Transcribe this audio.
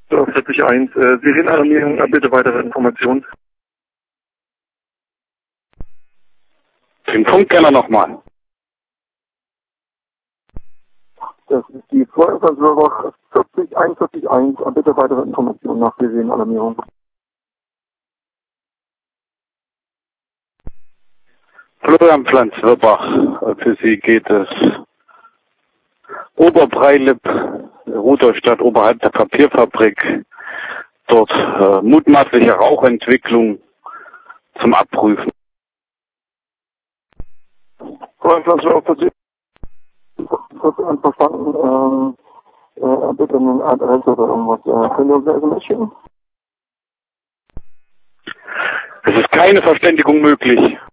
41, Sirenenalarmierung, bitte weitere Informationen. Den Punkt gerne nochmal. Das ist die 41, bitte weitere Informationen nach Sirenenalarmierung. Florian Pflanz-Wirbach, für Sie geht es Oberbreilipp, Rudolstadt, oberhalb der Papierfabrik. Dort mutmaßliche Rauchentwicklung zum Abprüfen. Florian Pflanz-Wirbach, kurz verstanden, bitte eine Adresse oder irgendwas. Können wir uns eine SMS schicken? Es ist keine Verständigung möglich.